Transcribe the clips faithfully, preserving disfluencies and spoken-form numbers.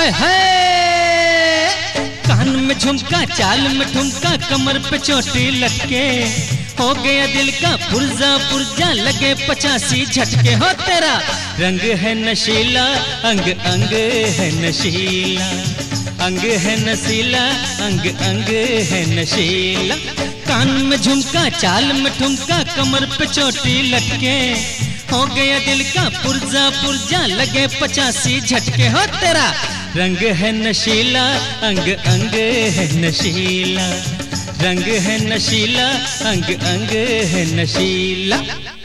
हाय हाय, कान में झुमका, चाल में ठुमका, कमर पे चोटी लटके, हो गया दिल का पुर्जा पुर्जा, लगे पचासी झटके। हो तेरा रंग है नशीला, अंग अंग है नशीला, अंग है नशीला, अंग अंग है नशीला। कान में झुमका, चाल में ठुमका, कमर पे चोटी लटके, हो गया दिल का पुर्जा पुर्जा, लगे पचासी झटके। हो तेरा रंग है नशीला, अंग अंग है नशीला, रंग है नशीला, अंग अंग है नशीला।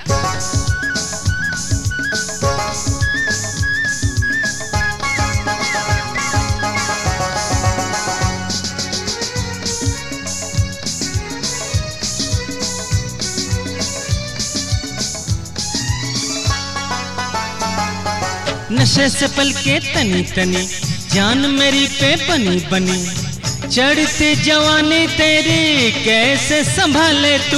नशे से पलके तनी तनी, जान मेरी पे बनी बनी, चढ़ते जवानी तेरी कैसे संभाले तू।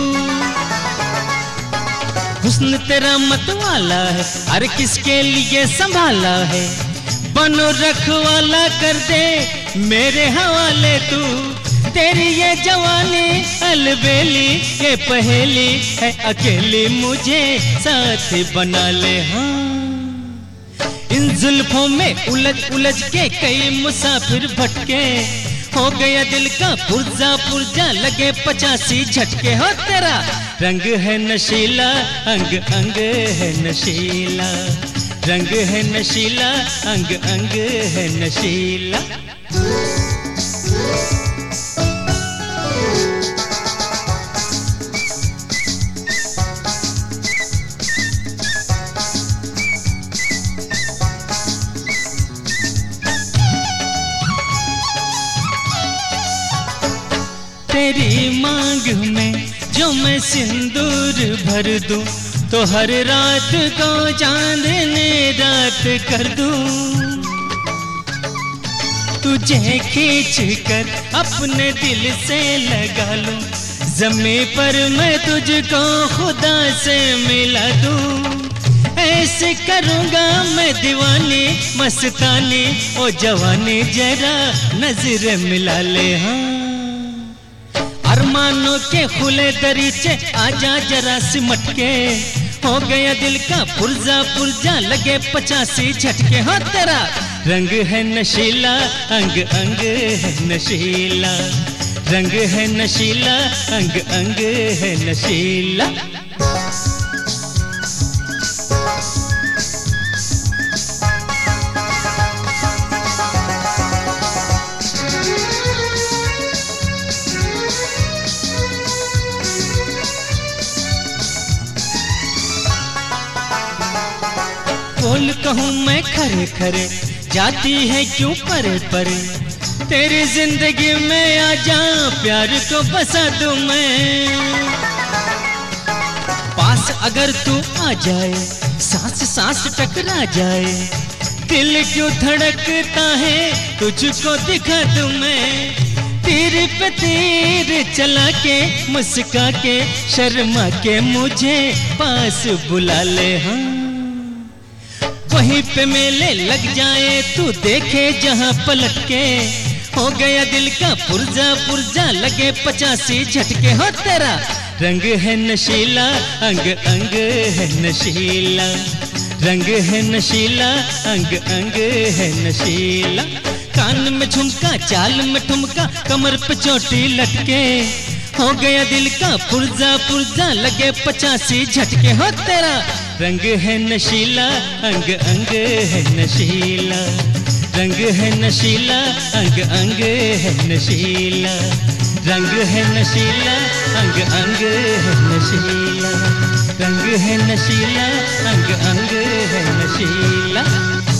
हुस्न तेरा मतवाला है, अरे किसके लिए संभाला है, बनो रखवाला कर दे मेरे हवाले तू। तेरी ये जवानी अलबेली, ये पहेली है अकेली, मुझे साथ बना ले। हाँ इन जुल्फों में उलझ उलझ के कई मुसाफिर भटके, हो गया दिल का पुर्जा पुर्जा, लगे पचासी झटके। हो तेरा रंग है नशीला, अंग अंग है नशीला, रंग है नशीला, अंग अंग है नशीला। तेरी मांग में जो मैं सिंदूर भर दूं, तो हर रात को चांदनी रात कर दूं। तुझे खींच कर अपने दिल से लगा लूं, ज़मीं पर मैं तुझको खुदा से मिला दूं। ऐसे करूँगा मैं दीवानी मस्तानी, ओ जवानी जरा नजर मिला ले। हाँ अरमानों के खुले दरीचे, आजा जरा सिमट के, हो गया दिल का पुर्जा पुर्जा, लगे पचासी झटके। हो तेरा रंग है नशीला, अंग अंग है नशीला, रंग है नशीला, अंग अंग है नशीला। बोल कहूँ मैं खरे खरे, जाती है क्यों परे परे, तेरी जिंदगी में आजा प्यार को बसा दूं मैं। पास अगर तू आ जाए, सांस सांस टकरा जाए, दिल क्यों धड़कता है तुझको दिखा दूं मैं। तीर पे तीर चला के, मुस्का के, शर्मा के, मुझे पास बुला ले। हाँ वहीं पे मेले लग जाए, तू देखे जहां पलट के, हो गया दिल का पुर्जा पुर्जा, लगे पचासी झटके। हो तेरा रंग है नशीला, अंग अंग है नशीला, रंग है नशीला, अंग अंग है नशीला। कान में झुमका, चाल में ठुमका, कमर पे चोटी लटके, हो गया दिल का पुर्जा पुर्जा, लगे पचासी झटके। हो तेरा रंग है नशीला, अंग अंग है नशीला, रंग है नशीला, अंग अंग है नशीला, रंग है नशीला, अंग अंग है नशीला, रंग है नशीला, अंग अंग है नशीला।